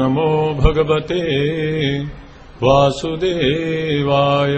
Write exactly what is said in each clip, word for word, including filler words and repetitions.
नमो भगवते वासुदेवाय।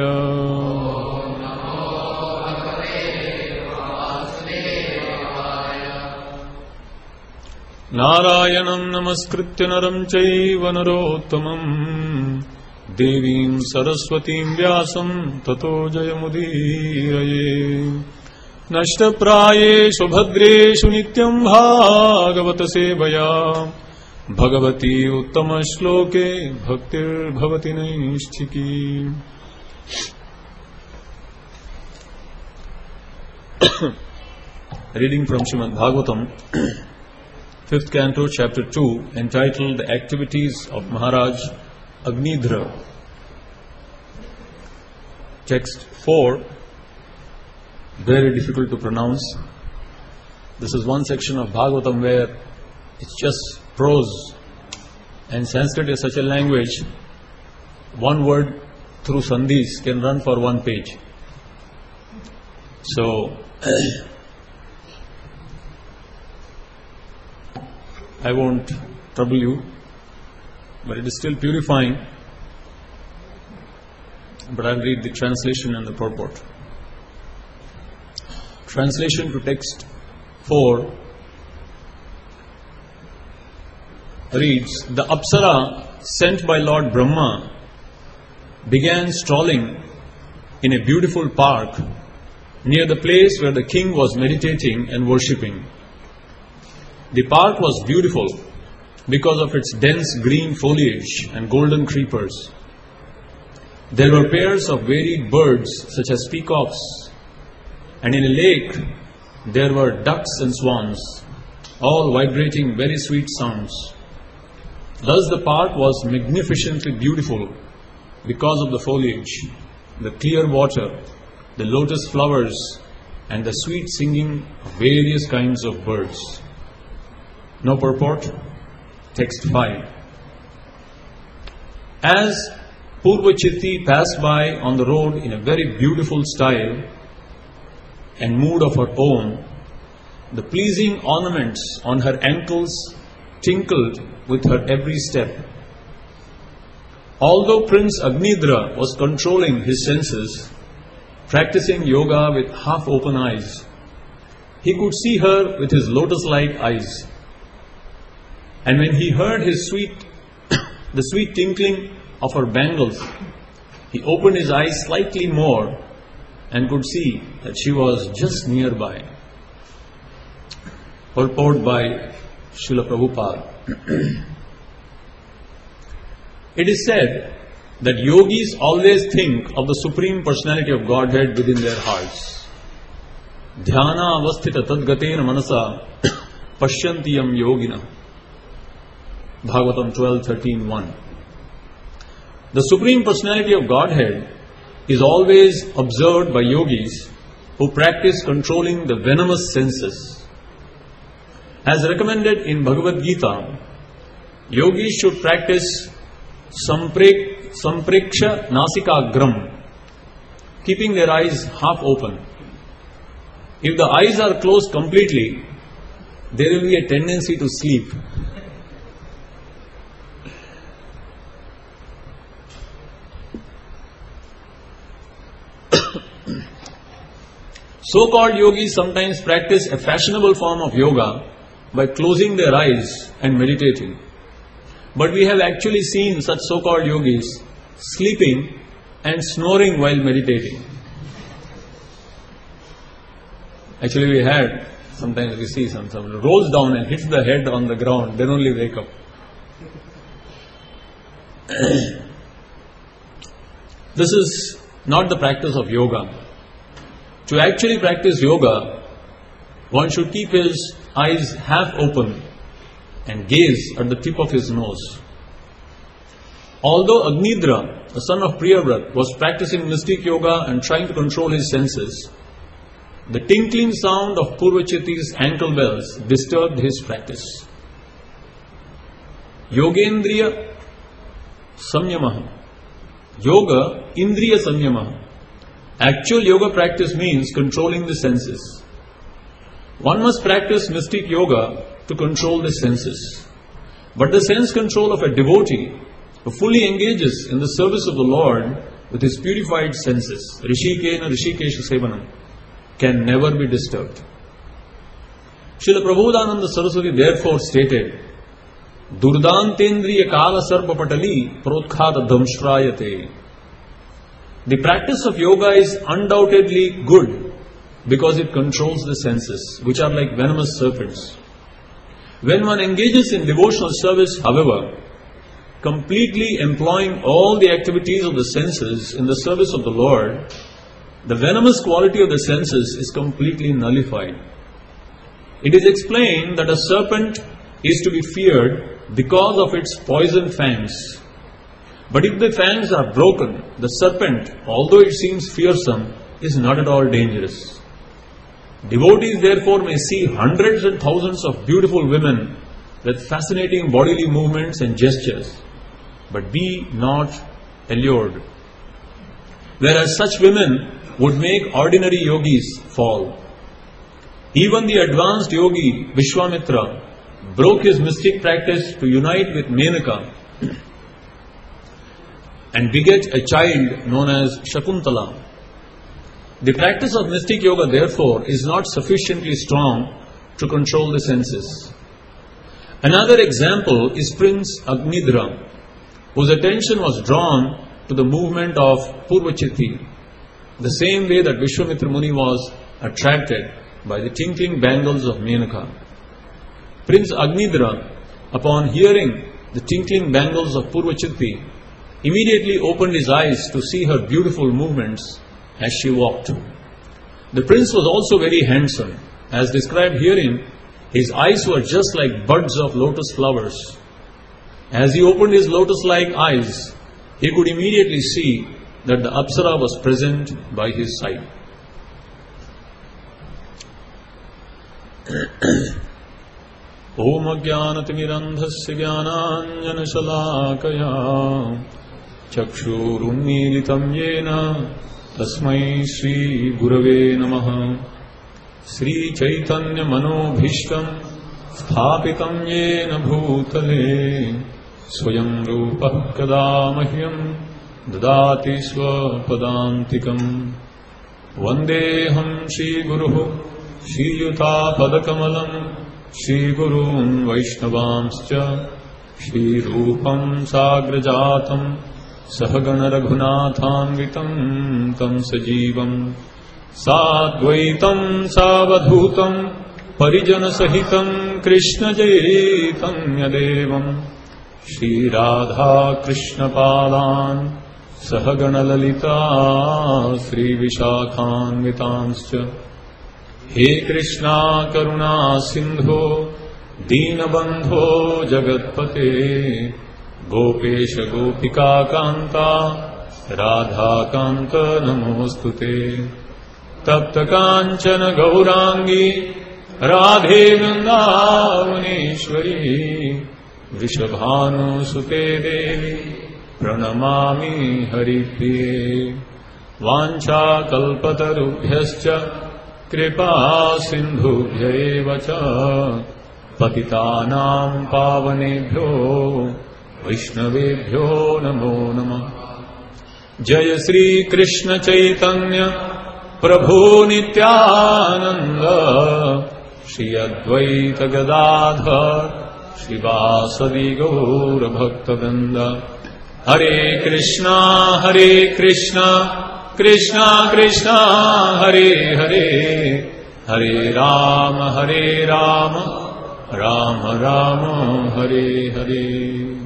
नारायणं नमस्कृत्य नरं चैव नरोत्तमं देवीं सरस्वतीं व्यासं ततो जयमुदीरये। नष्टप्रायेषु भद्रेषु नित्यं भागवत सेवया Bhagwati उत्तमश्लोके भक्तिर्भवति नैष्ठिकी। Reading from Srimad Bhagavatam, fifth canto, chapter two, entitled The Activities of Maharaj Agnidhra. Text four, very difficult to pronounce. This is one section of Bhagavatam where it's just prose, and Sanskrit is such a language, one word through sandhis can run for one page. So, I won't trouble you, but it is still purifying. But I'll read the translation and the purport. Translation to text four reads, the Apsara sent by Lord Brahma began strolling in a beautiful park near the place where the king was meditating and worshipping. The park was beautiful because of its dense green foliage and golden creepers. There were pairs of varied birds such as peacocks, and in a lake there were ducks and swans, all vibrating very sweet sounds. Thus the park was magnificently beautiful because of the foliage, the clear water, the lotus flowers, and the sweet singing of various kinds of birds. No purport. Text five. As Purvachitti passed by on the road in a very beautiful style and mood of her own, the pleasing ornaments on her ankles tinkled with her every step. Although Prince Agnidhra was controlling his senses, practicing yoga with half-open eyes, he could see her with his lotus-like eyes. And when he heard his sweet, the sweet tinkling of her bangles, he opened his eyes slightly more and could see that she was just nearby. Purport by Srila Prabhupada. It is said that yogis always think of the Supreme Personality of Godhead within their hearts. Dhyana avasthita tadgatena manasa pashyantiyam yogina. Bhagavatam twelve thirteen one. The Supreme Personality of Godhead is always observed by yogis who practice controlling the venomous senses. As recommended in Bhagavad Gita, yogis should practice Sampre, Sampreksha Nasikagram, keeping their eyes half open. If the eyes are closed completely, there will be a tendency to sleep. So-called yogis sometimes practice a fashionable form of yoga by closing their eyes and meditating. But we have actually seen such so-called yogis sleeping and snoring while meditating. Actually we had, sometimes we see some, someone rolls down and hits the head on the ground, then only wake up. This is not the practice of yoga. To actually practice yoga, one should keep his eyes half open and gaze at the tip of his nose. Although Agnidhra, the son of Priyavrat, was practicing mystic yoga and trying to control his senses, the tinkling sound of Purvachitti's ankle bells disturbed his practice. Yogendriya Samyamaha. Yoga Indriya Samyamaha. Actual yoga practice means controlling the senses. One must practice mystic yoga to control the senses. But the sense control of a devotee who fully engages in the service of the Lord with his purified senses, Rishikena Rishikesha Sevanam, can never be disturbed. Srila Prabodhananda Saraswati therefore stated, Durdantendriya Kala Sarpa Patali Protkata Dhamshrayate. The practice of yoga is undoubtedly good because it controls the senses, which are like venomous serpents. When one engages in devotional service, however, completely employing all the activities of the senses in the service of the Lord, the venomous quality of the senses is completely nullified. It is explained that a serpent is to be feared because of its poison fangs. But if the fangs are broken, the serpent, although it seems fearsome, is not at all dangerous. Devotees therefore may see hundreds and thousands of beautiful women with fascinating bodily movements and gestures, but be not allured. Whereas such women would make ordinary yogis fall. Even the advanced yogi Vishwamitra broke his mystic practice to unite with Menaka and beget a child known as Shakuntala. The practice of mystic yoga, therefore, is not sufficiently strong to control the senses. Another example is Prince Agnidra, whose attention was drawn to the movement of Purvachitti, the same way that Vishwamitra Muni was attracted by the tinkling bangles of Menaka. Prince Agnidra, upon hearing the tinkling bangles of Purvachitti, immediately opened his eyes to see her beautiful movements as she walked. The prince was also very handsome. As described herein, his eyes were just like buds of lotus flowers. As he opened his lotus-like eyes, he could immediately see that the Apsara was present by his side. Om Ajnanatimirandhasya Jnananjana Shalakaya Chakshurunmilitam Yena Tasmai Shri Gurave Namaha. Sri Chaitanya Manobhishtam Sthapitam Yena Bhutale Swayam Rupa Kadamahyam Dadati Swapadantikam. Vandeham Shri Guruhu Shri Yuta Padakamalam Shri Gurun Vaishnavamscha Shri Rupam Sagrajatam Sahagana Raghunathanvitam Tam Sajivam Sadvaitam Savadhutam Parijana Sahitam Krishna Chaitanya Devam Shri Radha Krishna Padan Sahagana Lalita Sri Vishakhanvitanscha. He Krishna Karuna Sindho Deenabandho Jagatpate Gopesha Gopika Kanta Radha Kanta Namostute Tapta Kanchana Gaurangi Radhe Vrindavaneshwari Vrishabhanu Sute Devi Pranamami Haripriye Vancha Kalpatarubhyascha Kripa Sindhubhya eva cha Patitanam Pavanebhyo Vaishnavebhyo Namo Namah. Jaya Sri Krishna Chaitanya Prabhu Nityananda Shri Advaita Gadadhar Shri Vasadi Gaura Bhaktavrinda. Hare Krishna Hare Krishna Krishna Krishna Hare Hare Hare Rama Hare Rama Rama Rama Hare Hare.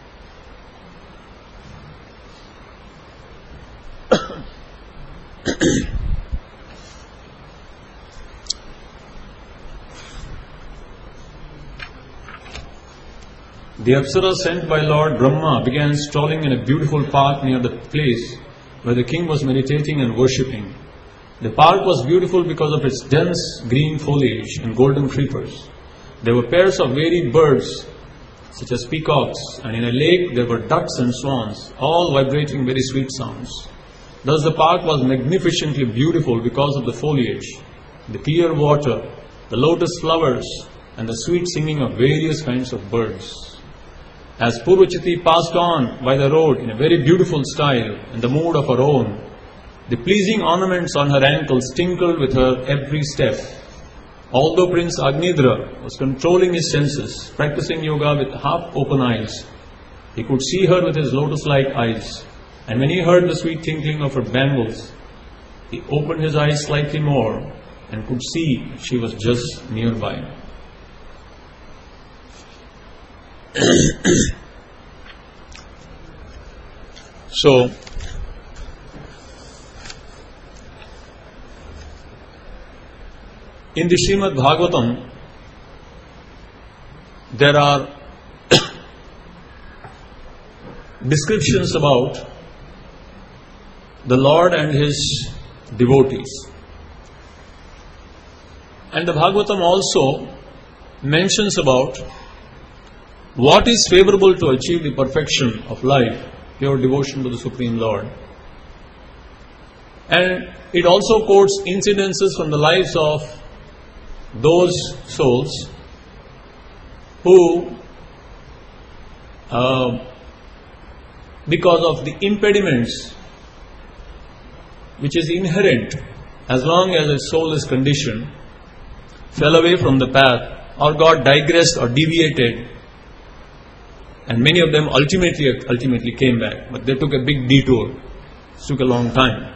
The Apsara sent by Lord Brahma began strolling in a beautiful park near the place where the king was meditating and worshipping. The park was beautiful because of its dense green foliage and golden creepers. There were pairs of varied birds such as peacocks, and in a lake there were ducks and swans, all vibrating very sweet sounds. Thus the park was magnificently beautiful because of the foliage, the clear water, the lotus flowers, and the sweet singing of various kinds of birds. As Purvachiti passed on by the road in a very beautiful style, in the mood of her own, the pleasing ornaments on her ankles tinkled with her every step. Although Prince Agnidra was controlling his senses, practicing yoga with half-open eyes, he could see her with his lotus-like eyes. And when he heard the sweet tinkling of her bangles, he opened his eyes slightly more and could see she was just nearby. So, in the Srimad Bhagavatam, there are descriptions about the Lord and His devotees. And the Bhagavatam also mentions about what is favorable to achieve the perfection of life, pure devotion to the Supreme Lord. And it also quotes incidences from the lives of those souls who, uh, because of the impediments which is inherent as long as a soul is conditioned, fell away from the path or got digressed or deviated, and many of them ultimately ultimately came back, but they took a big detour. It took a long time.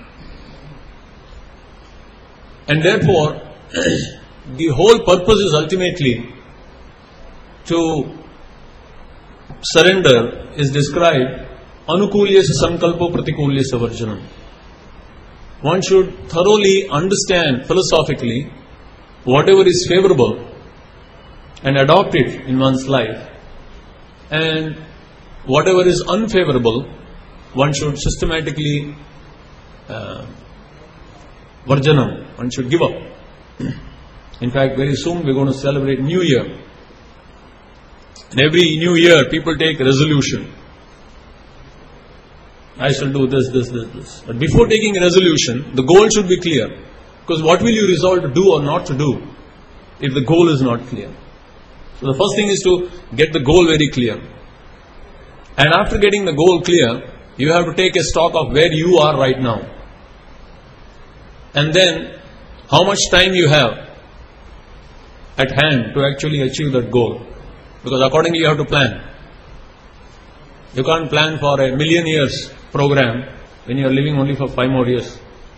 And therefore, the whole purpose is ultimately to surrender is described anukulyasa sankalpo pratikulyasa varjanam. One should thoroughly understand philosophically whatever is favorable and adopt it in one's life, and whatever is unfavorable one should systematically uh, varjanam, one should give up. In fact, very soon we're going to celebrate New Year. And every New Year people take resolution. I shall do this, this, this, this. But before taking a resolution, the goal should be clear. Because what will you resolve to do or not to do if the goal is not clear? So the first thing is to get the goal very clear. And after getting the goal clear, you have to take a stock of where you are right now. And then how much time you have at hand to actually achieve that goal. Because accordingly you have to plan. You can't plan for a million years program when you are living only for five more years.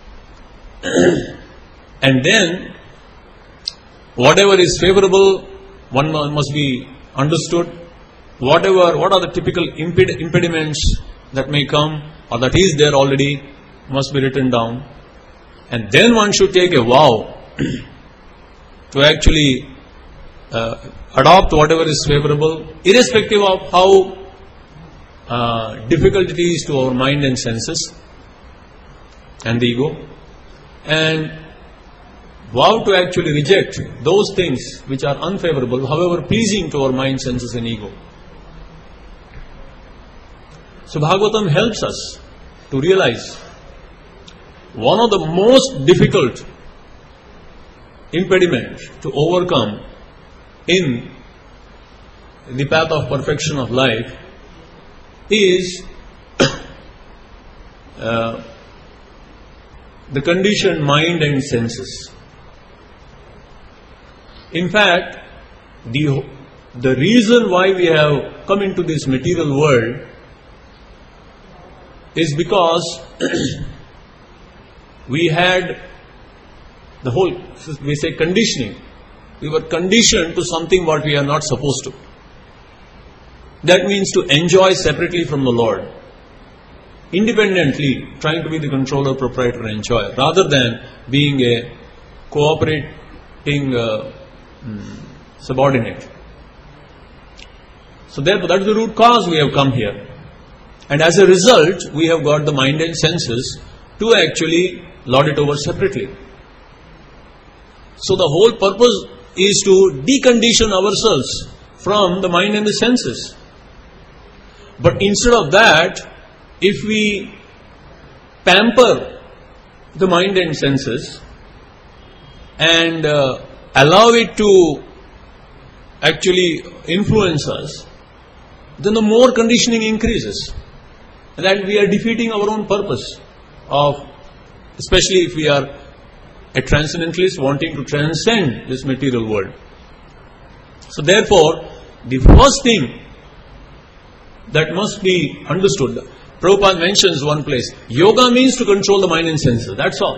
And then, whatever is favorable, one must be understood. Whatever, what are the typical imped- impediments that may come or that is there already must be written down. And then one should take a vow to actually uh, adopt whatever is favorable, irrespective of how uh, difficult it is to our mind and senses and the ego, and vow to actually reject those things which are unfavorable, however pleasing to our mind, senses and ego. So Bhagavatam helps us to realize one of the most difficult impediments to overcome in the path of perfection of life is uh, the conditioned mind and senses. In fact, the, the reason why we have come into this material world is because we had the whole, we say conditioning. We were conditioned to something what we are not supposed to. That means to enjoy separately from the Lord, independently, trying to be the controller, proprietor and enjoyer, rather than being a cooperating uh, mm, subordinate. So therefore, that is the root cause we have come here. And as a result, we have got the mind and senses to actually lord it over separately. So the whole purpose is to decondition ourselves from the mind and the senses. But instead of that, if we pamper the mind and senses and uh, allow it to actually influence us, then the more conditioning increases. And that we are defeating our own purpose of, especially if we are a transcendentalist wanting to transcend this material world. So therefore, the first thing that must be understood, Prabhupada mentions one place, yoga means to control the mind and senses. That's all.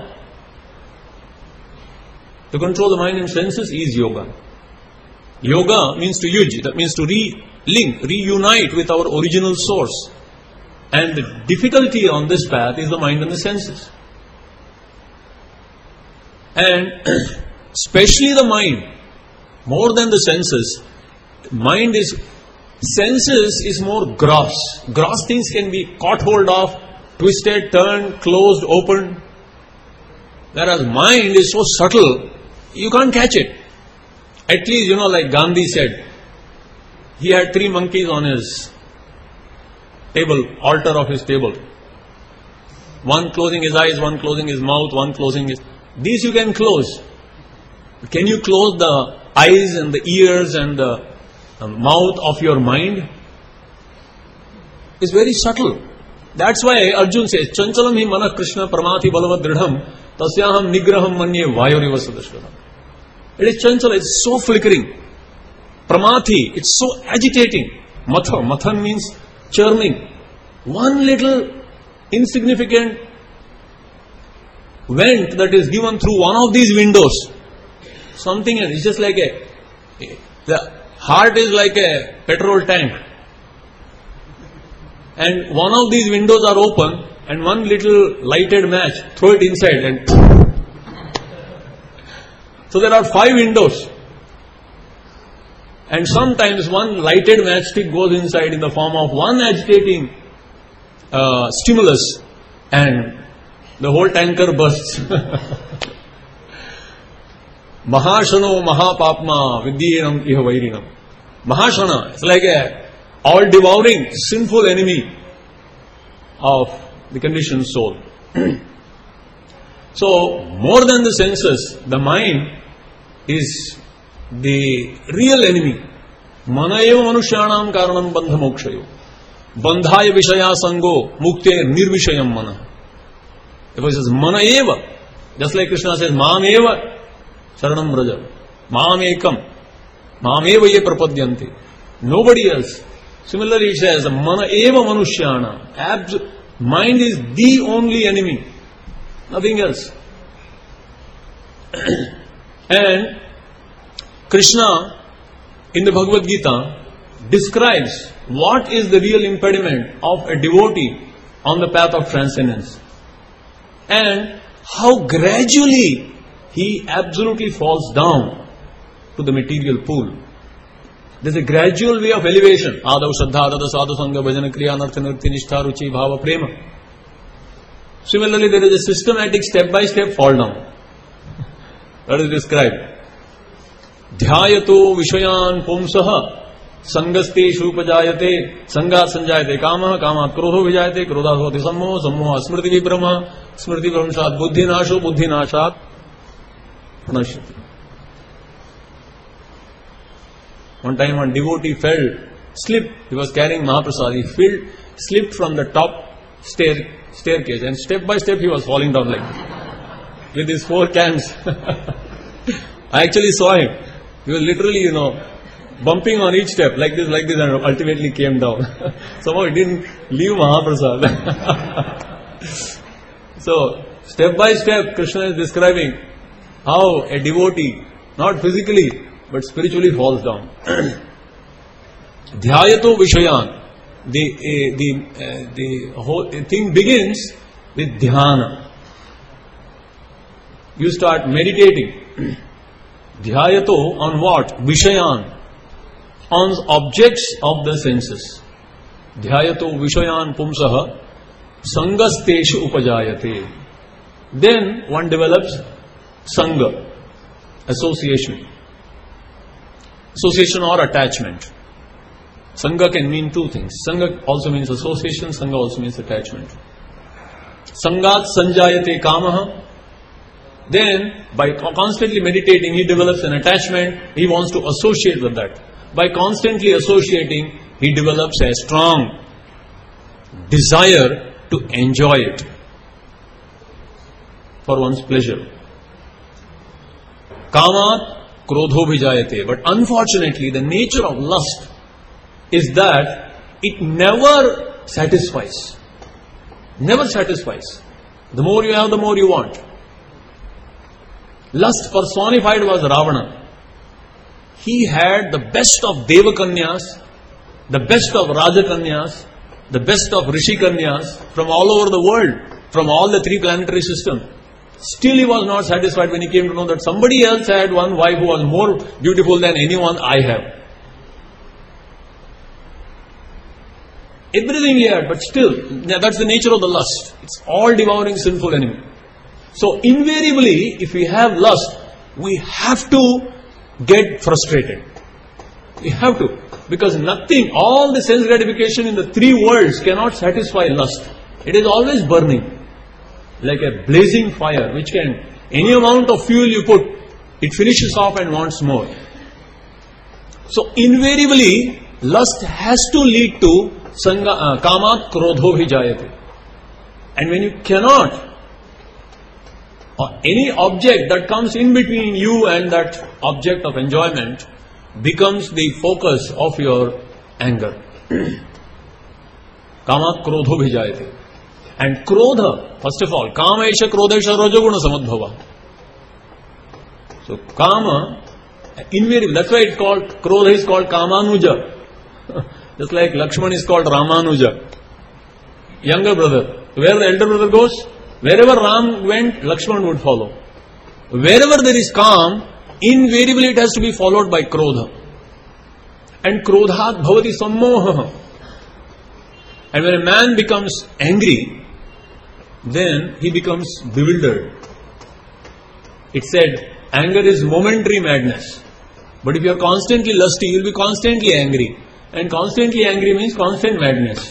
To control the mind and senses is yoga. Yoga means to yuj, that means to re-link, reunite with our original source. And the difficulty on this path is the mind and the senses. And especially the mind, more than the senses, mind is, senses is more gross. Gross things can be caught hold of, twisted, turned, closed, opened. Whereas mind is so subtle, you can't catch it. At least, you know, like Gandhi said, he had three monkeys on his table, altar of his table. One closing his eyes, one closing his mouth, one closing his... These you can close. Can you close the eyes and the ears and the mouth of your mind? It's very subtle. That's why Arjuna says, Chanchalam hi mana Krishna pramati balavad dridham tasyaham nigraham manye vayuriva sadashvaram. It is chanchala, it's so flickering. Pramati, it's so agitating. Matha, mathan means churning. One little insignificant vent that is given through one of these windows, something else. It's just like a, the heart is like a petrol tank, and one of these windows are open, and one little lighted match, throw it inside, and so there are five windows, and sometimes one lighted matchstick goes inside in the form of one agitating uh, stimulus, and the whole tanker bursts. Mahashano Mahapapma Vidyenam Iha Vairinam. Mahashana is like a all-devouring, sinful enemy of the conditioned soul. So, more than the senses, the mind is the real enemy. Manayeva manushyanam karanam bandha mokshayo. Bandhaya vishaya sango mukte nirvishayam mana. If it says mana eva, just like Krishna says, Mam eva saranam braja. Mam ekam. Mam eva ye prapadyanti. Nobody else. Similarly it says, mana eva manushyana. Abs- mind is the only enemy. Nothing else. And Krishna in the Bhagavad Gita describes what is the real impediment of a devotee on the path of transcendence, and how gradually he absolutely falls down to the material pool. There is a gradual way of elevation. Adav Shraddha, Adada Sadhu Sangha, Bhajana Kriya, Nartha Nirti, Nishtha, Ruchi, Bhava, Prema. Similarly, there is a systematic step-by-step fall down. That is described. Dhyayato Vishayan Pumsaha Sangaste Shupajayate Sangat Sanjayate Kama Kamat Krodho Vijayate Krodha Hoti Sammo Sammo Smriti Vibrama Smriti Vibramshat Buddhi Nasho Buddhi Nashat Nashyati. One time one devotee fell, slipped, he was carrying Mahaprasad, he fell, slipped from the top stair, staircase, and step by step he was falling down like this, with his four cans. I actually saw him. He was literally, you know, bumping on each step, like this, like this, and ultimately came down. Somehow he didn't leave Mahaprasad. So, step by step, Krishna is describing how a devotee, not physically, but spiritually falls down. Dhyayato Vishayan. The, uh, the, uh, the whole thing begins with dhyana. You start meditating. Dhyayato on what? Vishayan. On objects of the senses. Dhyayato Vishayan Pumsaha Sangasteshu Upajayate. Then one develops Sangha, association. Association or attachment. Sangha can mean two things. Sangha also means association, Sangha also means attachment. Sangat Sanjayate Kamaha. Then, by constantly meditating, he develops an attachment, he wants to associate with that. By constantly associating, he develops a strong desire to enjoy it for one's pleasure. Kamat krodho bhijayate. But unfortunately, the nature of lust is that it never satisfies. Never satisfies. The more you have, the more you want. Lust personified was Ravana. He had the best of Devakanyas, the best of Rajakanyas, the best of Rishikanyas from all over the world, from all the three planetary systems. Still he was not satisfied when he came to know that somebody else had one wife who was more beautiful than anyone I have. Everything he had, but still, that's the nature of the lust. It's all devouring sinful enemy. So invariably, if we have lust, we have to get frustrated. We have to. Because nothing, all the sense gratification in the three worlds cannot satisfy lust. It is always burning. Like a blazing fire, which can, any amount of fuel you put, it finishes off and wants more. So invariably, lust has to lead to sanga, uh, kamat krodho bhijayate. And when you cannot, or any object that comes in between you and that object of enjoyment becomes the focus of your anger. Kamat krodho bhijayate. And krodha, first of all, kama esha krodesha rajoguna samadbhava. So kama, invariably, that's why it's called, krodha is called kamanuja. Just like Lakshman is called Ramanuja. Younger brother. Where the elder brother goes, wherever Ram went, Lakshman would follow. Wherever there is calm, invariably it has to be followed by krodha. And krodhat bhavati sammoha. And when a man becomes angry, then he becomes bewildered. It said, anger is momentary madness. But if you are constantly lusty, you will be constantly angry. And constantly angry means constant madness.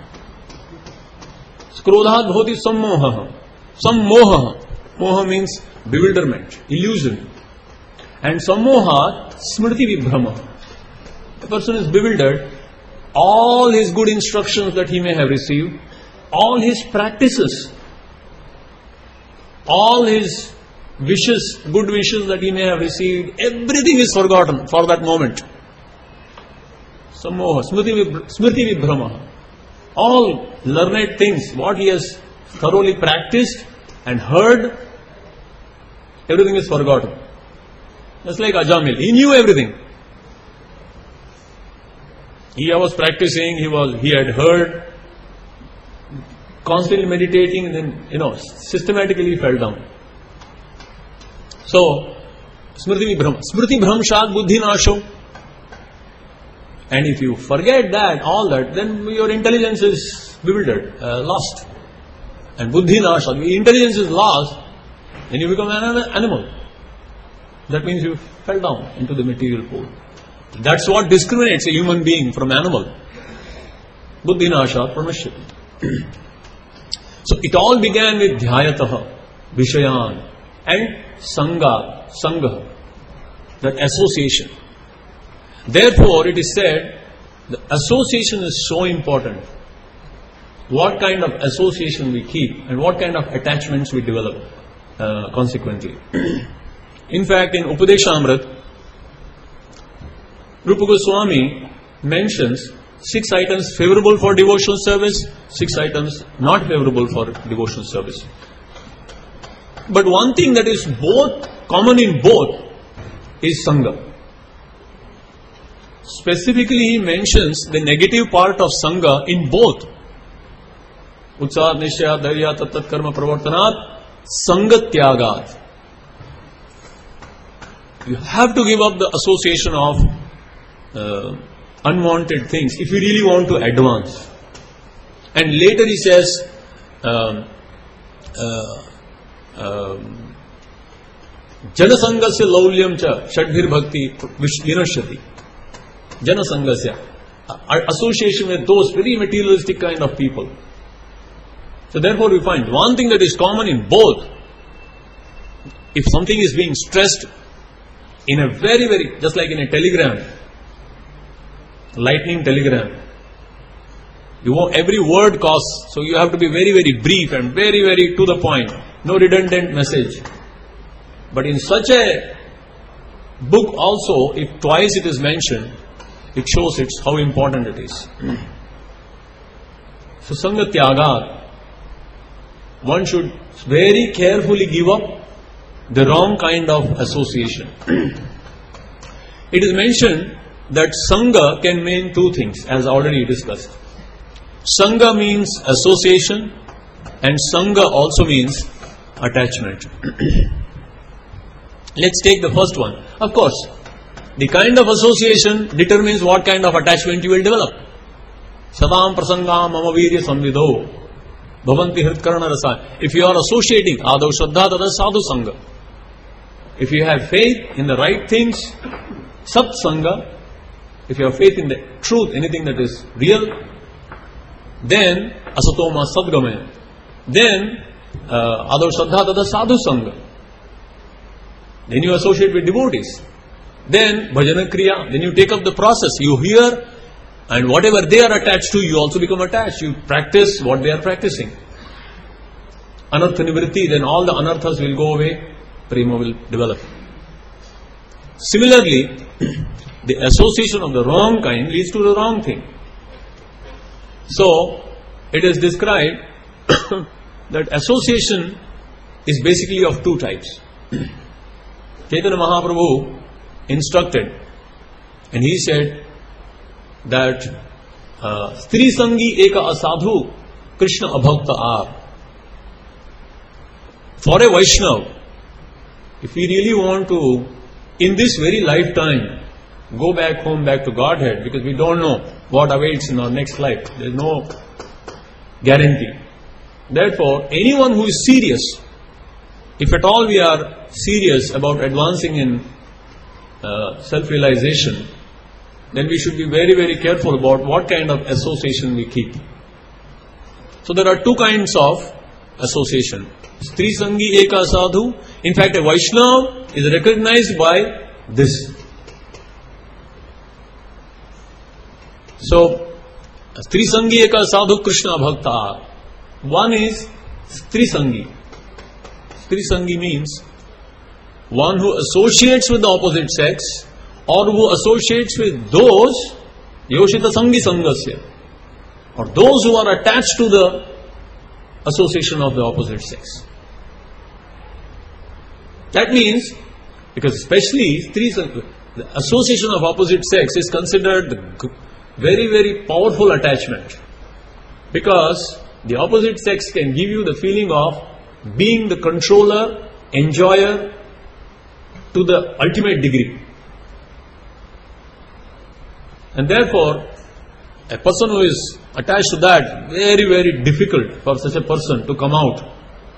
Krodhat bhavati sammoha. Sammoha. Moha means bewilderment, illusion. And sammohat smriti vibhrama. The person is bewildered. All his good instructions that he may have received, all his practices, all his wishes, good wishes that he may have received, everything is forgotten for that moment. Sammoha, smriti vibhrama. All learned things, what he has thoroughly practiced and heard, everything is forgotten. Just like Ajamil, he knew everything. He was practicing, he was, he had heard, constantly meditating, and then, you know, systematically fell down. So, smriti vibhrama, smriti bhramshat buddhi nasho. And if you forget that, all that, then your intelligence is bewildered, uh, lost. And buddhi nasha, intelligence is lost, then you become an animal. That means you fell down into the material pool. That's what discriminates a human being from animal. Buddhi nasha pranashyati. So it all began with dhyayataha, vishayan, and sangha, sangha, that association. Therefore, it is said, the association is so important. What kind of association we keep and what kind of attachments we develop uh, consequently. In fact, in Upadeshamrit, Rupa Goswami mentions six items favorable for devotional service, six items not favorable for devotional service. But one thing that is both common in both is Sangha. Specifically, he mentions the negative part of Sangha in both. Utsah, Nishya, Dharya, Tattat Karma, Pravartanat, Sangha Tyagat. You have to give up the association of uh, unwanted things if you really want to advance. And later he says, um, uh, um, Janasangasya laulyam cha shadbhir bhakti vinashyati. Janasangasya, association with those very materialistic kind of people. So therefore we find one thing that is common in both. If something is being stressed in a very, very, just like in a telegram, lightning telegram. You want every word costs, so you have to be very, very brief and very, very to the point. No redundant message. But in such a book also, if twice it is mentioned, it shows it's how important it is. So Sangha Tyaga, one should very carefully give up the wrong kind of association. It is mentioned that Sangha can mean two things, as already discussed. Sangha means association, and Sangha also means attachment. Let's take the first one. Of course, the kind of association determines what kind of attachment you will develop. Sadam prasangam mama virya samvidho bhavanti hritkarana rasa. If you are associating adav shraddha tada sadhu sangha. If you have faith in the right things, sat sangha, if you have faith in the truth, anything that is real, then asatoma sadgamaya. Then adav shraddha tada sadhu sangha. Then you associate with devotees. Then bhajana kriya. Then you take up the process. You hear, and whatever they are attached to, you also become attached. You practice what they are practicing. Anartha nivritti, then all the anarthas will go away. Prema will develop. Similarly, the association of the wrong kind leads to the wrong thing. So, it is described that association is basically of two types. Chaitanya Mahaprabhu instructed, and he said that Stri Sangi Eka Asadhu Krishna Abhakta Ar. For a Vaishnav, if we really want to, in this very lifetime, go back home, back to Godhead, because we don't know what awaits in our next life. There is no guarantee. Therefore, anyone who is serious, if at all we are serious about advancing in uh, self-realization, then we should be very, very careful about what kind of association we keep. So there are two kinds of association. Stri Sangi Eka Sadhu. In fact, a Vaishnava is recognized by this. So, Stri Sangi Eka Sadhu Krishna Bhakta. One is Stri Sangi. Stri Sangi means one who associates with the opposite sex, or who associates with those Yoshita Sangi Sangasya, or those who are attached to the association of the opposite sex. That means, because especially the association of opposite sex is considered the very, very powerful attachment, because the opposite sex can give you the feeling of being the controller, enjoyer to the ultimate degree. And therefore, a person who is attached to that, very, very difficult for such a person to come out.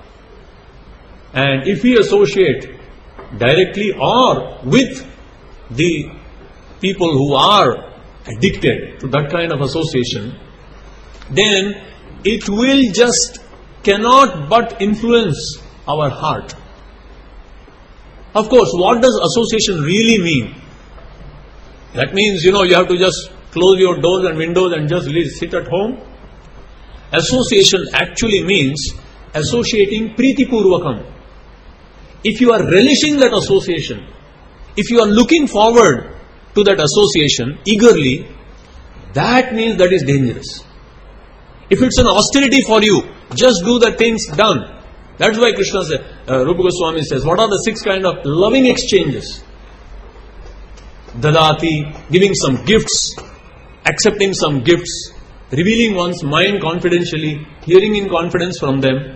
And if we associate directly or with the people who are addicted to that kind of association, then it will just cannot but influence our heart. Of course, what does association really mean? That means, you know, you have to just close your doors and windows and just sit at home. Association actually means associating Priti Purvakam. If you are relishing that association, if you are looking forward to that association eagerly, that means that is dangerous. If it's an austerity for you, just do the things done. That's why Krishna said, uh, Rupa Goswami says, what are the six kind of loving exchanges? Dadati, giving some gifts, accepting some gifts, revealing one's mind confidentially, hearing in confidence from them,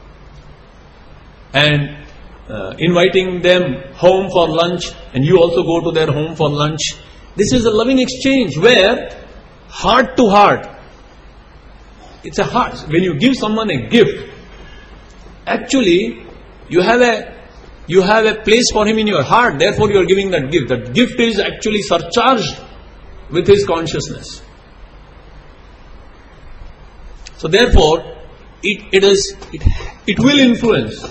and uh, inviting them home for lunch, and you also go to their home for lunch. This is a loving exchange where heart to heart, it's a heart. When you give someone a gift, actually you have a you have a place for him in your heart, therefore you are giving that gift. That gift is actually surcharged with his consciousness. So therefore, it, it is it, it will influence.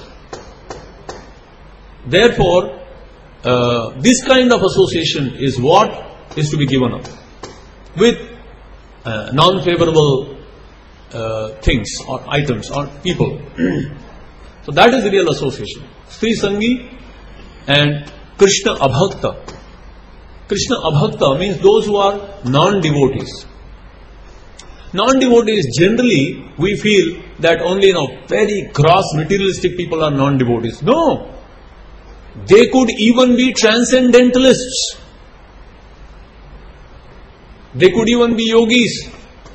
Therefore, uh, this kind of association is what is to be given up. with uh, non-favorable uh, things or items or people. So that is the real association. Stri Sangi and Krishna Abhakta. Krishna Abhakta means those who are non-devotees. Non-devotees, generally we feel that only, you know, very gross materialistic people are non-devotees. No! They could even be transcendentalists. They could even be yogis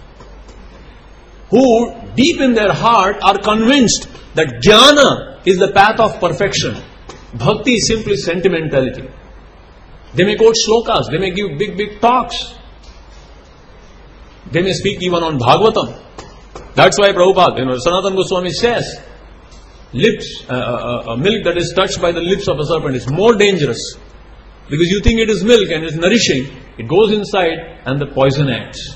who deep in their heart are convinced that jnana is the path of perfection. Bhakti is simply sentimentality. They may quote shlokas, they may give big, big talks. They may speak even on Bhagavatam. That's why Prabhupada, you know, Sanatana Goswami says, lips, uh, uh, uh, milk that is touched by the lips of a serpent is more dangerous. Because you think it is milk and it's nourishing, it goes inside and the poison acts.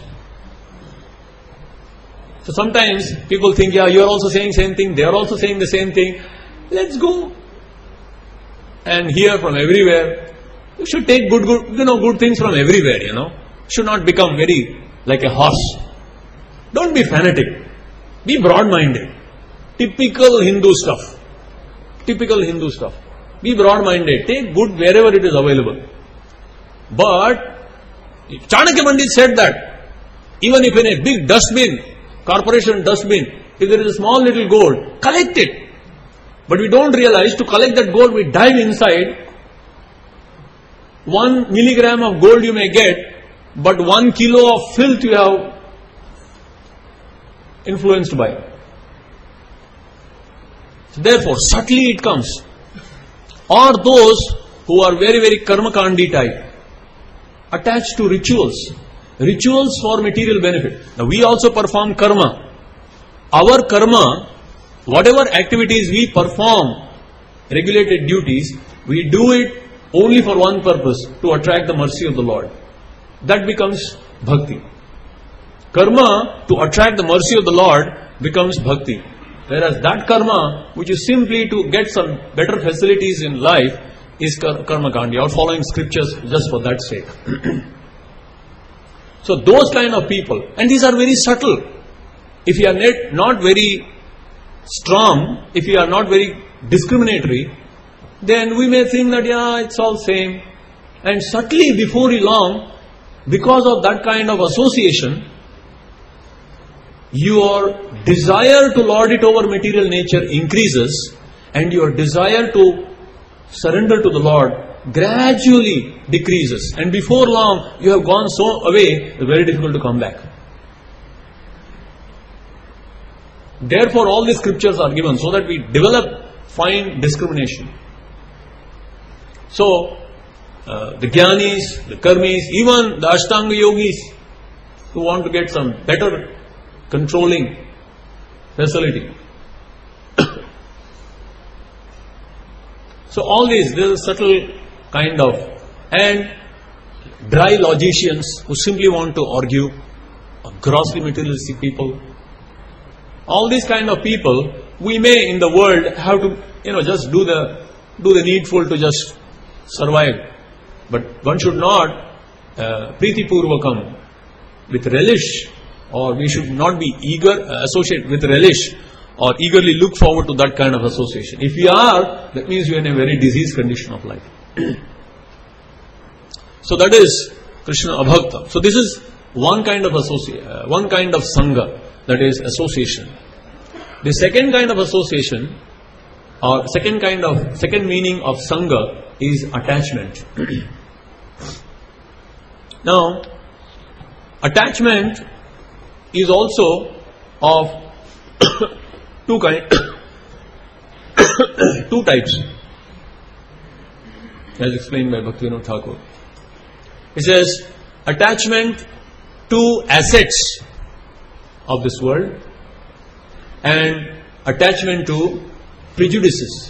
So sometimes people think, yeah, you are also saying same thing, they are also saying the same thing. Let's go and hear from everywhere. You should take good, good, you know, good things from everywhere, you know. Should not become very like a horse. Don't be fanatic. Be broad-minded. Typical Hindu stuff. Typical Hindu stuff. Be broad-minded. Take good wherever it is available. But Chanakya Pandit said that even if in a big dustbin, corporation dustbin, if there is a small little gold, collect it. But we don't realize to collect that gold, we dive inside. One milligram of gold you may get, but one kilo of filth you have influenced by. So therefore, subtly it comes. Or those who are very, very karmakandi type, attached to rituals. Rituals for material benefit. Now we also perform karma. Our karma, whatever activities we perform, regulated duties, we do it only for one purpose, to attract the mercy of the Lord. That becomes bhakti. Karma, to attract the mercy of the Lord, becomes bhakti. Whereas that karma, which is simply to get some better facilities in life, is karma kandi, or following scriptures just for that sake. So those kind of people, and these are very subtle. If you are not very strong, if you are not very discriminatory, then we may think that, yeah, it's all same. And subtly, before long, because of that kind of association, your desire to lord it over material nature increases, and your desire to surrender to the Lord gradually decreases. And before long, you have gone so away, it's very difficult to come back. Therefore, all these scriptures are given so that we develop fine discrimination. So, uh, the Jnanis, the Karmis, even the Ashtanga Yogis who want to get some better controlling facility. So all these, there is a subtle kind of, and dry logicians who simply want to argue, grossly materialistic people. All these kind of people, we may in the world have to, you know, just do the do the needful to just survive. But one should not uh, priti purvakam, with relish, or we should not be eager, uh, associate with relish, or eagerly look forward to that kind of association. If you are, that means you are in a very diseased condition of life. So that is Krishna Abhakta. So this is one kind of association, uh, one kind of sangha, that is association. The second kind of association, or second kind of, second meaning of sangha is attachment. Now, attachment is also of two kind, two types, as explained by Bhaktivinoda Thakur. It says attachment to assets of this world and attachment to prejudices.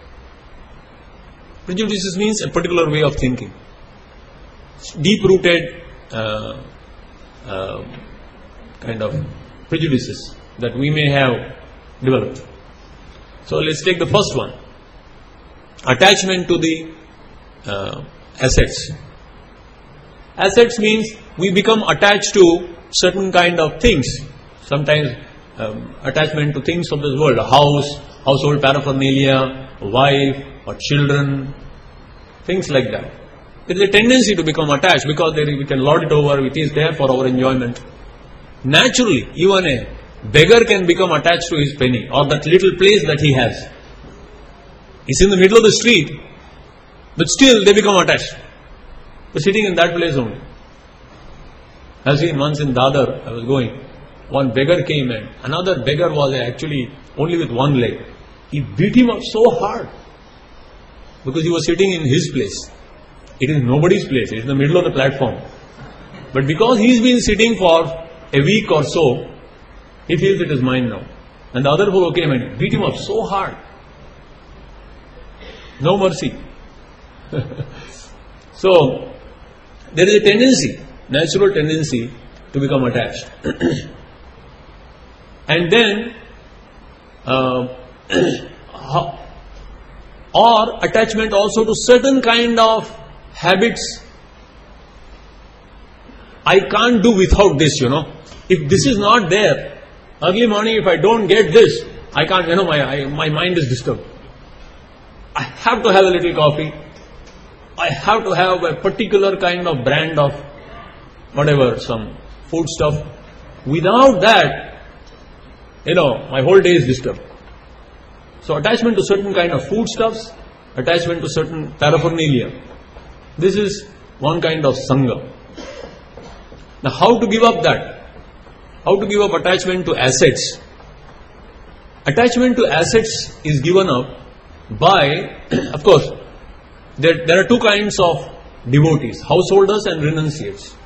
Prejudices means a particular way of thinking, deep-rooted uh, uh, kind of prejudices that we may have developed. So let's take the first one, attachment to the uh, assets. Assets means we become attached to certain kind of things. Sometimes um, attachment to things of this world, a house, household paraphernalia, a wife or children, things like that. There is a tendency to become attached because there we can lord it over, it is there for our enjoyment. Naturally, even a beggar can become attached to his penny or that little place that he has. He's in the middle of the street, but still they become attached. They're sitting in that place only. I've seen once in Dadar, I was going, one beggar came and another beggar was actually only with one leg. He beat him up so hard because he was sitting in his place. It is nobody's place, it is in the middle of the platform. But because he's been sitting for a week or so, he feels it is mine now. And the other fellow came and beat him up so hard. No mercy. So, there is a tendency, natural tendency to become attached. And then, uh, or attachment also to certain kind of habits. I can't do without this, you know. If this is not there, early morning if I don't get this, I can't, you know, my, I, my mind is disturbed. I have to have a little coffee. I have to have a particular kind of brand of whatever, some food stuff. Without that, you know, my whole day is disturbed. So attachment to certain kind of foodstuffs, attachment to certain paraphernalia. This is one kind of sangha. Now how to give up that? How to give up attachment to assets? Attachment to assets is given up by, of course, there, there are two kinds of devotees, householders and renunciates.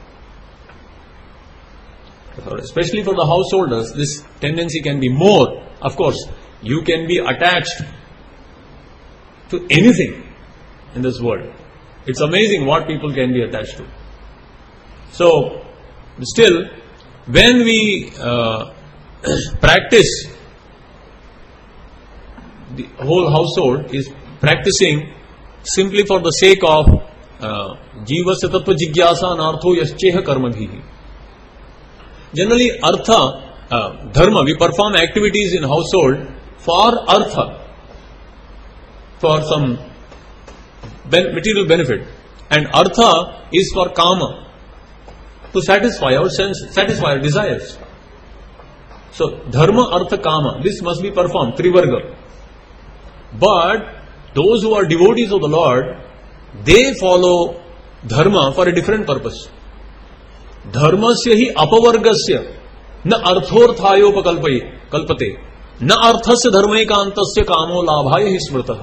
Especially for the householders, this tendency can be more. Of course, you can be attached to anything in this world. It's amazing what people can be attached to. So, still, when we uh, practice, the whole household is practicing simply for the sake of jivasya tattva jigyasa anartho yasceha karma bhihi. Generally, artha, uh, dharma, we perform activities in household for artha, for some ben- material benefit, and artha is for kama, to satisfy our sense, satisfy our desires. So, dharma, artha, kama, this must be performed, trivarga. But those who are devotees of the Lord, they follow dharma for a different purpose. Dharmasya hi apavargasya na arthorthayopakalpaye kalpate na arthasya dharmaikantasya kamo labhaya hi smrtah.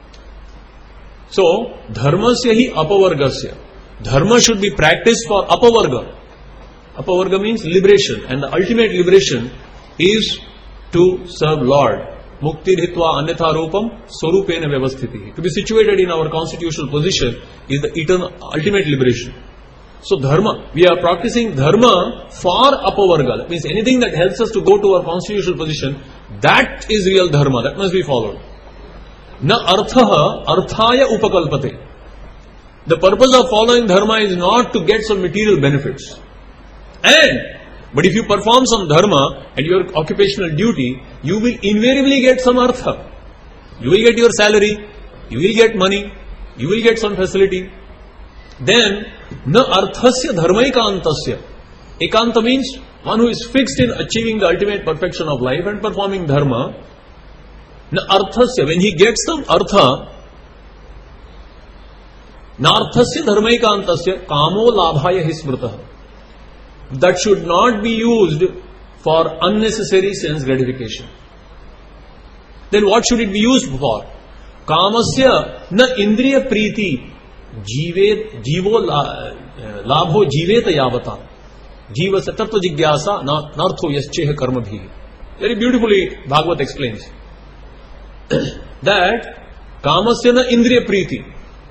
So, dharmasya hi apavargasya. Dharma should be practiced for apavarga. Apavarga means liberation, and the ultimate liberation is to serve Lord. Mukti dhitva anyatha rupam swarupena vyavasthiti. To be situated in our constitutional position is the eternal, ultimate liberation. So dharma, we are practicing dharma for apavarga. That means anything that helps us to go to our constitutional position, that is real dharma, that must be followed. Na arthaha arthaya upakalpate. The purpose of following dharma is not to get some material benefits. And but if you perform some dharma and your occupational duty, you will invariably get some artha. You will get your salary, you will get money, you will get some facility. Then, na arthasya dharmaikantasya. Ekanta means one who is fixed in achieving the ultimate perfection of life and performing dharma. Na arthasya, when he gets some artha, na arthasya dharmaikantasya kamo labhaya hi smrtah. That should not be used for unnecessary sense gratification. Then what should it be used for? Kamasya na indriya priti jivet jivo labho jiveta yavata jivasya tattva jigyasa nartho yasceha karma bhihi. Very beautifully Bhagavad explains that kamasya na indriya priti,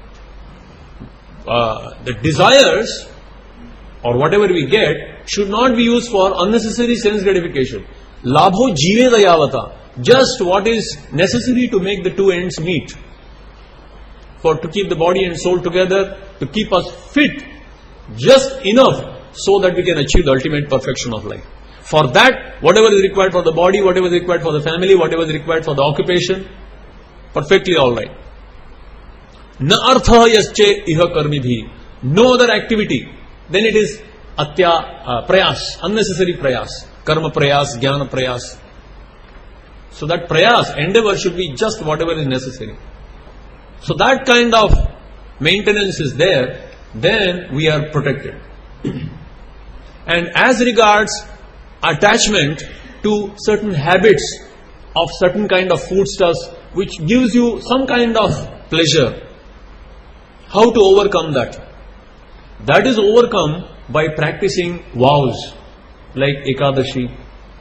uh, the desires or whatever we get should not be used for unnecessary sense gratification. Labho jiveta yavata, just what is necessary to make the two ends meet. For to keep the body and soul together, to keep us fit just enough so that we can achieve the ultimate perfection of life. For that, whatever is required for the body, whatever is required for the family, whatever is required for the occupation, perfectly alright. Na artha yasche iha karmi bhi. No other activity. Then it is atya uh, prayas, unnecessary prayas. Karma prayas, jnana prayas. So that prayas, endeavor should be just whatever is necessary. So that kind of maintenance is there, then we are protected. And as regards attachment to certain habits of certain kind of foodstuffs which gives you some kind of pleasure, how to overcome that? That is overcome by practicing vows like Ekadashi.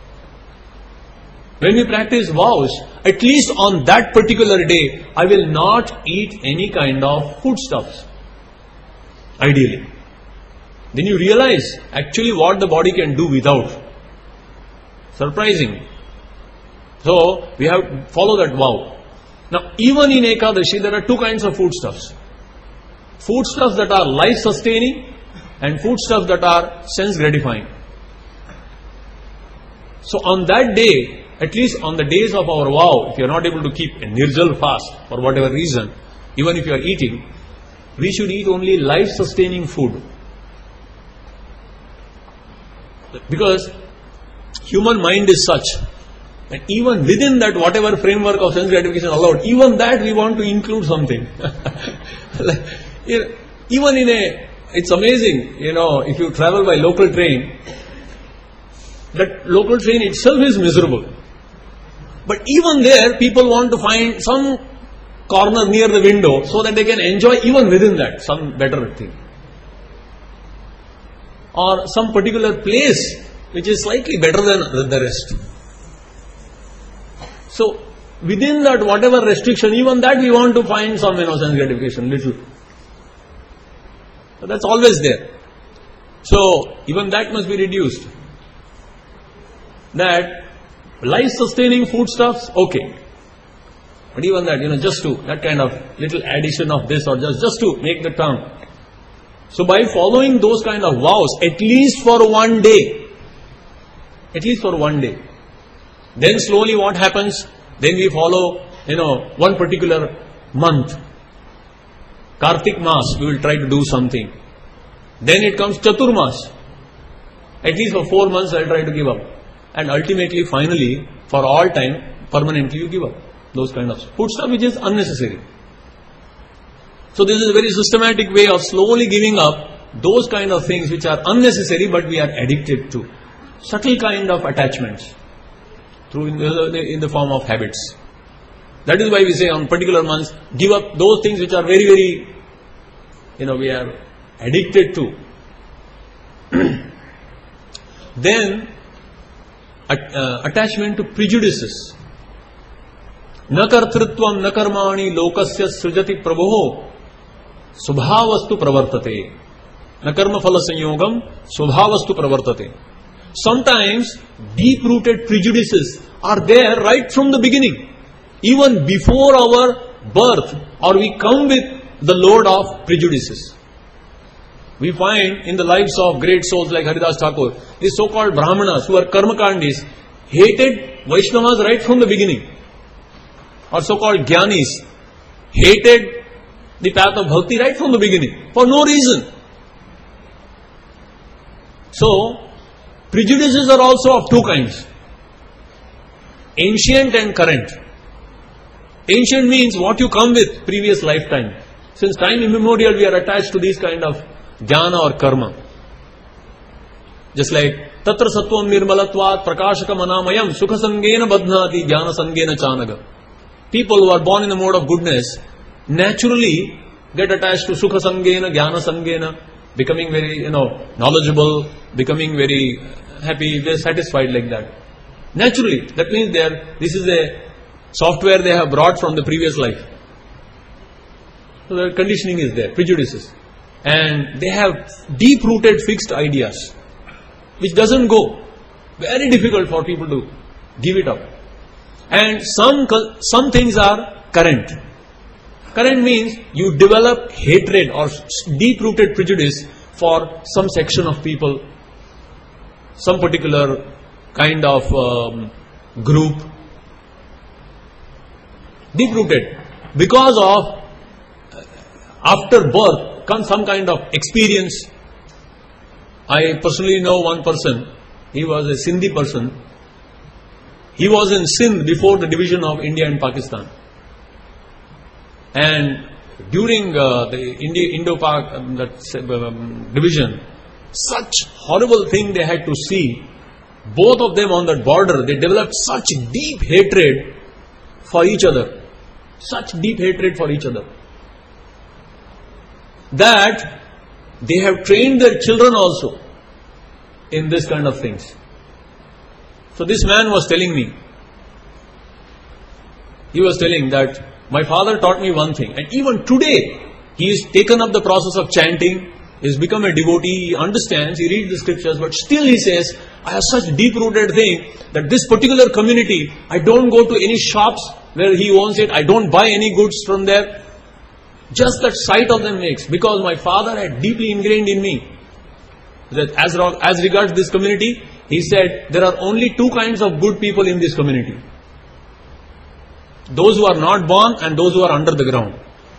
When we practice vows, at least on that particular day, I will not eat any kind of foodstuffs. Ideally. Then you realize actually what the body can do without. Surprising. So, we have to follow that vow. Now, even in Ekadashi, there are two kinds of foodstuffs. Foodstuffs that are life-sustaining and foodstuffs that are sense-gratifying. So, on that day, at least on the days of our vow, if you are not able to keep a nirjal fast for whatever reason, even if you are eating, we should eat only life-sustaining food. Because human mind is such, and even within that, whatever framework of sense gratification allowed, even that we want to include something. Even in a, it's amazing, you know, if you travel by local train, that local train itself is miserable. But even there, people want to find some corner near the window so that they can enjoy even within that some better thing. Or some particular place which is slightly better than the rest. So, within that whatever restriction, even that we want to find some, you know, sense gratification, little. So that's always there. So, even that must be reduced. That life-sustaining foodstuffs, okay. But even that, you know, just to, that kind of little addition of this or just, just to make the tongue. So by following those kind of vows, at least for one day, at least for one day, then slowly what happens? Then we follow, you know, one particular month. Kartik Mas, we will try to do something. Then it comes Chaturmas. At least for four months I will try to give up. And ultimately, finally, for all time, permanently you give up those kind of food stuff which is unnecessary. So this is a very systematic way of slowly giving up those kind of things which are unnecessary but we are addicted to. Subtle kind of attachments through in the, in the form of habits. That is why we say on particular months, give up those things which are very, very, you know, we are addicted to. Then, Uh, attachment to prejudices. Na kartritvam na karmani lokasya srijati prabho subhavastu pravartate. Na karma phala sanyogam subhavastu pravartate. Sometimes deep-rooted prejudices are there right from the beginning. Even before our birth, or we come with the load of prejudices. We find in the lives of great souls like Haridas Thakur, these so-called Brahmanas who are Karmakandis hated Vaishnavas right from the beginning. Or so-called Jnanis hated the path of bhakti right from the beginning for no reason. So, prejudices are also of two kinds. Ancient and current. Ancient means what you come with previous lifetime. Since time immemorial we are attached to these kind of jnana or karma. Just like tatra sattvam nirmalatvat prakashakam anamayam sukha sangena badhnati jnana sangena chanaga. People who are born in the mode of goodness naturally get attached to sukha sangena, jnana sangena, becoming very, you know, knowledgeable, becoming very happy, they are satisfied like that. Naturally, that means they are, this is a software they have brought from the previous life. So their conditioning is there, prejudices. And they have deep-rooted fixed ideas, which doesn't go. Very difficult for people to give it up. And some, some things are current. Current means you develop hatred or deep-rooted prejudice for some section of people, some particular kind of um, group. Deep-rooted. Because of, after birth, comes some kind of experience. I personally know one person. He was a Sindhi person. He was in Sindh before the division of India and Pakistan. And during uh, the Indi- Indo-Pak um, that, um, division, such horrible thing they had to see. Both of them on that border, they developed such deep hatred for each other. Such deep hatred for each other. That they have trained their children also in this kind of things. So this man was telling me, he was telling that my father taught me one thing, and even today he has taken up the process of chanting, he has become a devotee, he understands, he reads the scriptures, but still he says, I have such deep-rooted thing that this particular community, I don't go to any shops where he owns it, I don't buy any goods from there. Just that sight of them makes, because my father had deeply ingrained in me that as, as regards this community, he said, there are only two kinds of good people in this community. Those who are not born and those who are under the ground.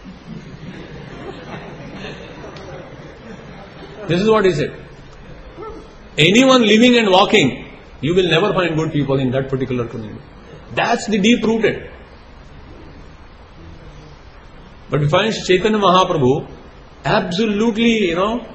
This is what he said. Anyone living and walking, you will never find good people in that particular community. That's the deep rooted. But we find Chaitanya Mahaprabhu absolutely, you know,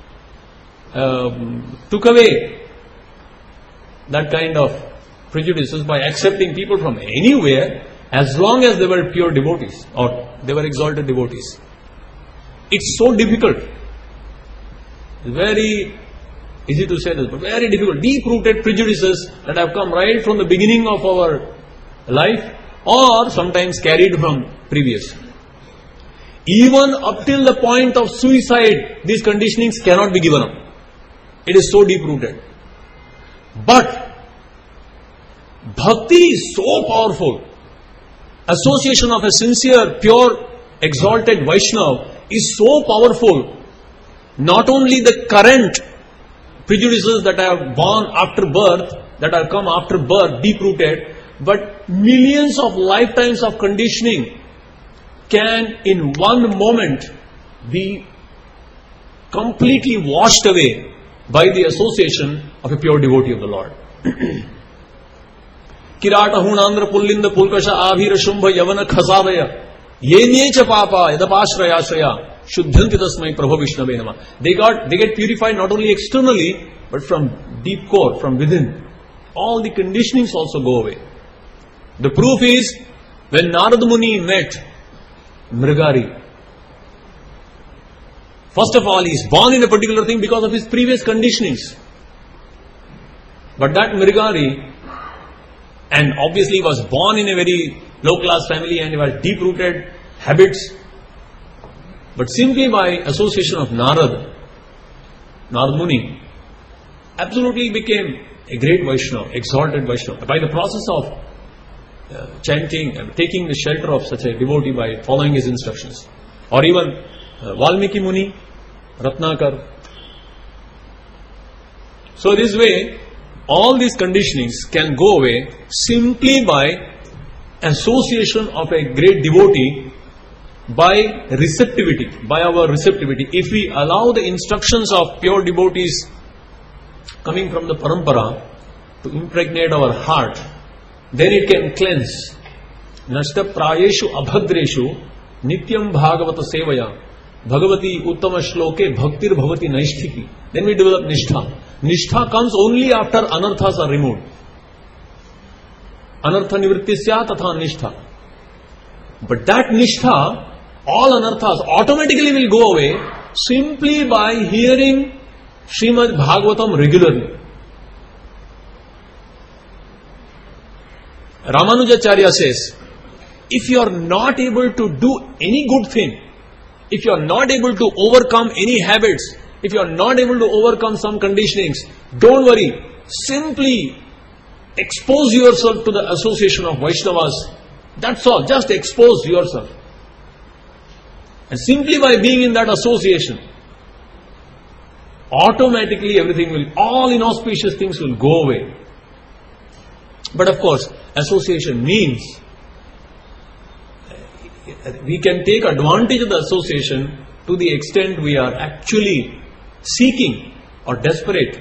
um, took away that kind of prejudices by accepting people from anywhere as long as they were pure devotees or they were exalted devotees. It's so difficult. It's very easy to say this, but very difficult. Deep-rooted prejudices that have come right from the beginning of our life or sometimes carried from previous. Even up till the point of suicide, these conditionings cannot be given up. It is so deep-rooted. But bhakti is so powerful. Association of a sincere, pure, exalted Vaishnava is so powerful. Not only the current prejudices that are born after birth, that have come after birth, deep-rooted, but millions of lifetimes of conditioning can in one moment be completely washed away by the association of a pure devotee of the Lord. Kirata hunandra pullinda pulkasha avira shumbha yavana khasadaya yenyecha papa yadapashraya shraya shuddhanti tasmai prabhu vishnave nama. They got, they get purified not only externally, but from deep core, from within. All the conditionings also go away. The proof is, when Narad Muni met Mrigari, first of all, he is born in a particular thing because of his previous conditionings. But that Mrigari, and obviously was born in a very low-class family and he was deep-rooted habits, but simply by association of Narad, Narad Muni, absolutely became a great Vaishnava, exalted Vaishnava, by the process of uh, chanting and taking the shelter of such a devotee by following his instructions. Or even uh, Valmiki Muni, Ratnakar. So this way, all these conditionings can go away simply by association of a great devotee, by receptivity, by our receptivity. If we allow the instructions of pure devotees coming from the parampara to impregnate our heart, then it can cleanse. Nashta prayeshu abhadreshu nityam bhagavata sevaya bhagavati uttama shloke bhaktir bhavati naisthiki. Then we develop nishtha. Nishtha comes only after anarthas are removed. Anartha nivrittisya tatha nishtha. But that nishtha, all anarthas automatically will go away simply by hearing Srimad Bhagavatam regularly. Ramanujacharya says, if you are not able to do any good thing, if you are not able to overcome any habits, if you are not able to overcome some conditionings, don't worry. Simply expose yourself to the association of Vaishnavas. That's all. Just expose yourself. And simply by being in that association, automatically everything will, all inauspicious things will go away. But of course, association means we can take advantage of the association to the extent we are actually seeking or desperate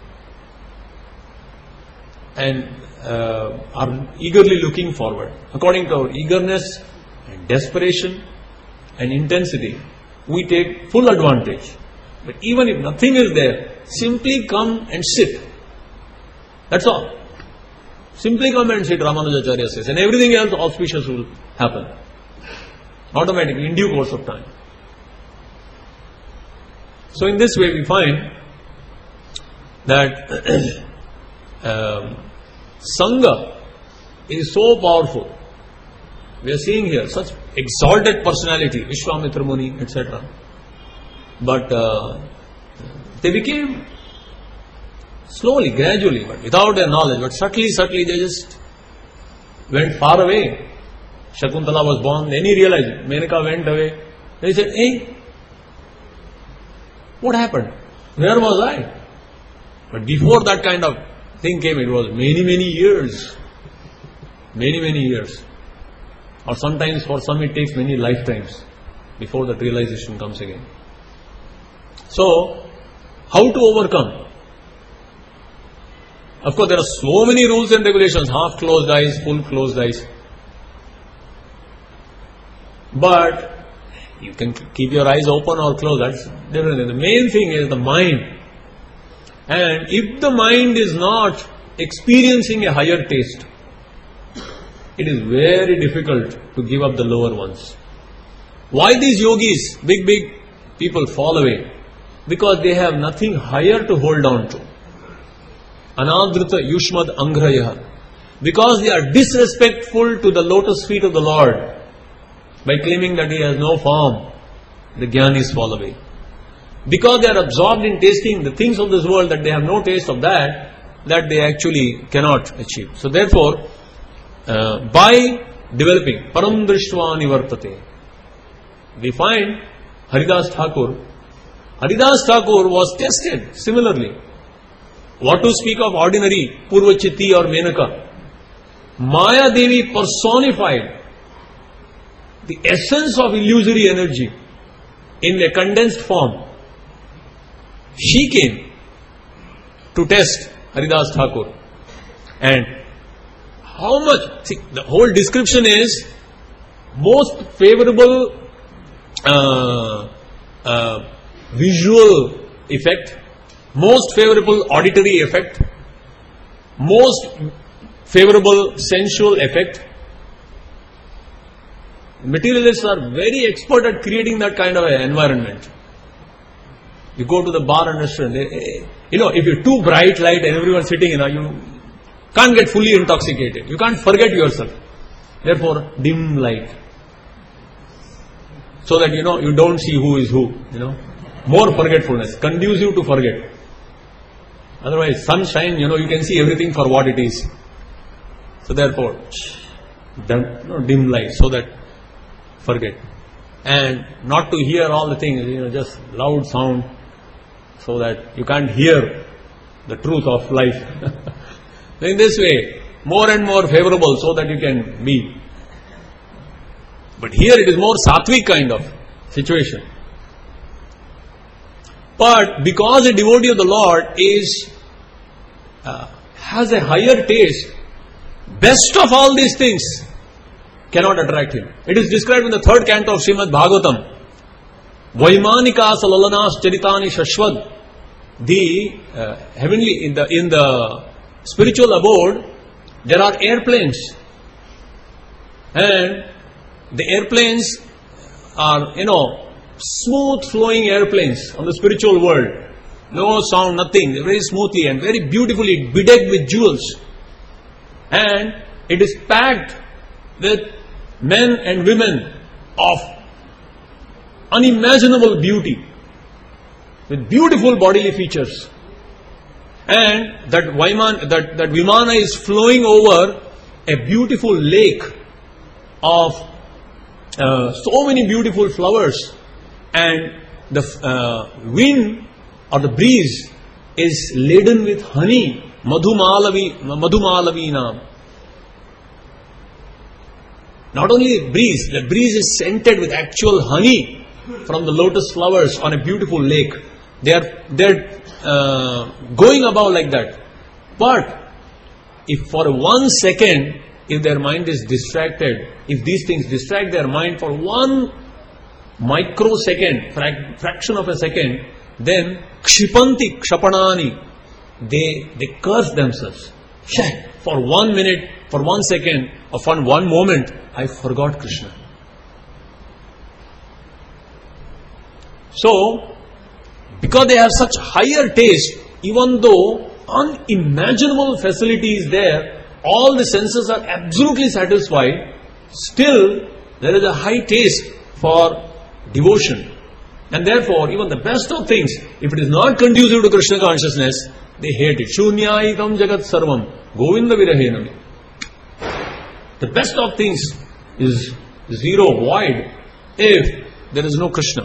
and uh, are eagerly looking forward. According to our eagerness and desperation and intensity, we take full advantage. But even if nothing is there, simply come and sit. That's all. Simply come and sit, Ramanujacharya says, and everything else auspicious will happen. Automatically, in due course of time. So in this way we find that um, Sangha is so powerful. We are seeing here such exalted personality, Vishwamitra Muni, et cetera. But uh, they became slowly, gradually, but without their knowledge, but subtly, subtly they just went far away. Shakuntala was born, then he realized it. Menaka went away. Then he said, hey, what happened? Where was I? But before that kind of thing came, it was many, many years. Many, many years. Or sometimes for some it takes many lifetimes before that realization comes again. So, how to overcome? Of course, there are so many rules and regulations, half closed eyes, full closed eyes. But you can keep your eyes open or closed, that's different. The main thing is the mind. And if the mind is not experiencing a higher taste, it is very difficult to give up the lower ones. Why these yogis, big, big people fall away? Because they have nothing higher to hold on to. Anadrita Yushmad Angrayah. Because they are disrespectful to the lotus feet of the Lord by claiming that He has no form, the Jnanis fall away. Because they are absorbed in tasting the things of this world that they have no taste of that, that they actually cannot achieve. So therefore, uh, by developing Param Drishtva Nivartate, we find Haridas Thakur. Haridas Thakur was tested similarly. What to speak of ordinary Purvachiti or Menaka? Maya Devi personified the essence of illusory energy in a condensed form. She came to test Haridas Thakur. And how much? See, the whole description is most favorable uh, uh, visual effect, most favorable auditory effect, most favorable sensual effect. Materialists are very expert at creating that kind of an environment. You go to the bar and restaurant, they, you know, if you're too bright light and everyone's sitting, you know, you can't get fully intoxicated. You can't forget yourself. Therefore, dim light. So that, you know, you don't see who is who, you know. More forgetfulness, conducive to forget. Otherwise, sunshine, you know, you can see everything for what it is. So therefore, dim, you know, dim light, so that forget. And not to hear all the things, you know, just loud sound, so that you can't hear the truth of life. In this way, more and more favorable, so that you can be. But here it is more sattvic kind of situation. But because a devotee of the Lord is uh, has a higher taste, best of all these things cannot attract him. It is described in the third canto of Srimad Bhagavatam. Vaimanikas lalanas charitani shashvad. The uh, heavenly, in the in the spiritual abode, there are airplanes. And the airplanes are, you know, smooth flowing airplanes on the spiritual world. No sound, nothing. Very smoothly and very beautifully bedecked with jewels. And it is packed with men and women of unimaginable beauty, with beautiful bodily features. And that Vaiman, that, that Vimana is flowing over a beautiful lake of uh, so many beautiful flowers, and the uh, wind or the breeze is laden with honey, madhumalavi, madhumalavina. Not only breeze, the breeze is scented with actual honey from the lotus flowers on a beautiful lake. They are they're uh, going about like that. But if for one second, if their mind is distracted, if these things distract their mind for one microsecond, frac- fraction of a second, then kshipanti kshapanani, they they curse themselves. For one minute, for one second, or for one moment, I forgot Krishna. So, because they have such higher taste, even though unimaginable facility is there, all the senses are absolutely satisfied, still there is a high taste for devotion. And therefore, even the best of things, if it is not conducive to Krishna consciousness, they hate it. Shunyaitam jagat sarvam govinda virahenami. The best of things is zero, void, if there is no Krishna.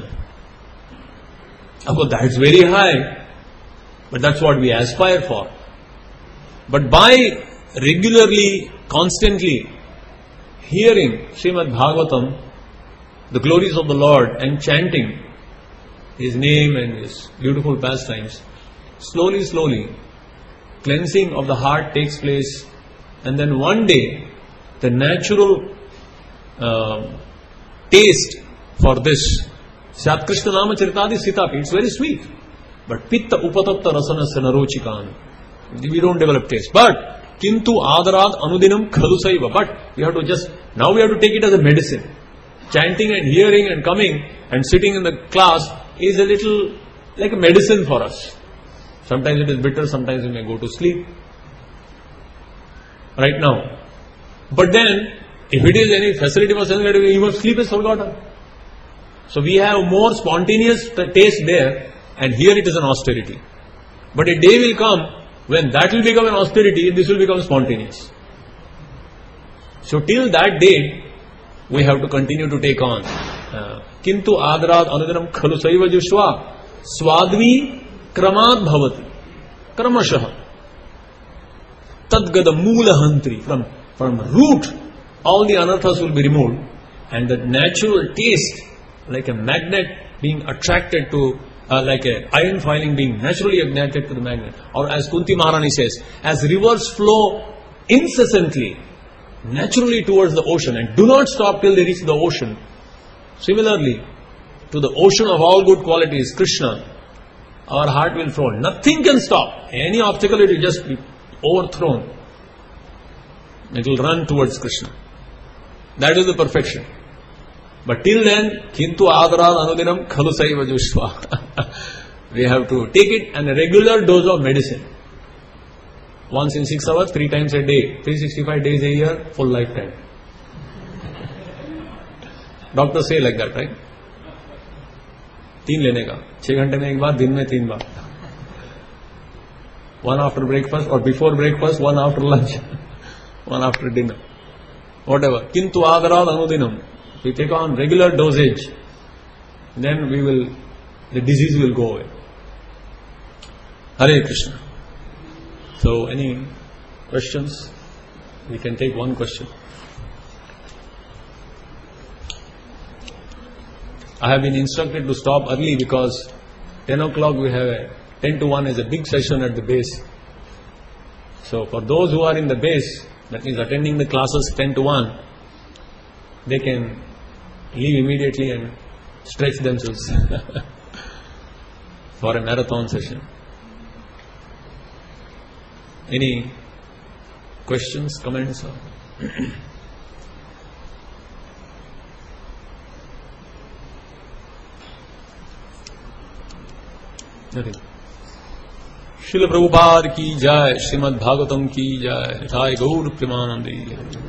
Of course, that's very high, but that's what we aspire for. But by regularly, constantly hearing Srimad Bhagavatam, the glories of the Lord, and chanting His name and His beautiful pastimes, slowly, slowly, cleansing of the heart takes place, and then one day, the natural uh, taste for this, Syat Krishna Nama Charitadi Sitapi, it's very sweet. But Pitta Upatapta Rasana Sanarochikan, we don't develop taste. But Kintu Adarad Anudinam Khalusaiva. But we have to just, now we have to take it as a medicine. Chanting and hearing and coming and sitting in the class is a little like a medicine for us. Sometimes it is bitter, sometimes we may go to sleep. Right now. But then, if it is any facility for sense, even sleep is forgotten. So we have more spontaneous taste there, and here it is an austerity. But a day will come when that will become an austerity and this will become spontaneous. So till that day, we have to continue to take on. Kintu adarad anudanam khalu saiva jushva swadvi kramad bhavati kramashah tadgada moola hantri. From, from root, all the anarthas will be removed, and the natural taste, like a magnet being attracted to, uh, like a iron filing being naturally attracted to the magnet. Or as Kunti Maharani says, as rivers flow incessantly, naturally towards the ocean and do not stop till they reach the ocean. Similarly, to the ocean of all good qualities, Krishna, our heart will flow. Nothing can stop. Any obstacle, it will just be overthrown. It will run towards Krishna. That is the perfection. But till then, Kintu Adarad Anudinam Khalu Saiva Jushva. We have to take it and a regular dose of medicine. Once in six hours, three times a day, three hundred sixty-five days a year, full lifetime. Doctors say like that, right? तीन लेने का, छह घंटे में एक बार, दिन में तीन बार. One after breakfast or before breakfast, one after lunch, one after dinner. Whatever. Kintu adarad anudinam. We take on regular dosage, then we will, the disease will go away. Hare Krishna. So, any questions? We can take one question. I have been instructed to stop early because ten o'clock we have a, ten to one is a big session at the base. So, for those who are in the base, that means attending the classes ten to one, they can leave immediately and stretch themselves for a marathon session. Any questions, comments? Nothing. Srila Prabhupada ki jai, Srimad Bhagavatam ki jai, Jai Gaur Premanandi.